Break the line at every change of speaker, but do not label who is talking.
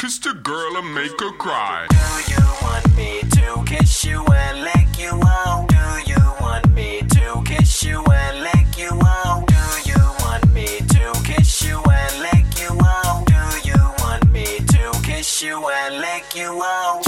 kiss the girl and make her cry.
Do you want me to kiss you and lick you out? Do you want me to kiss you and lick you out? Do you want me to kiss you and lick you out? Do you want me to kiss you and lick you out?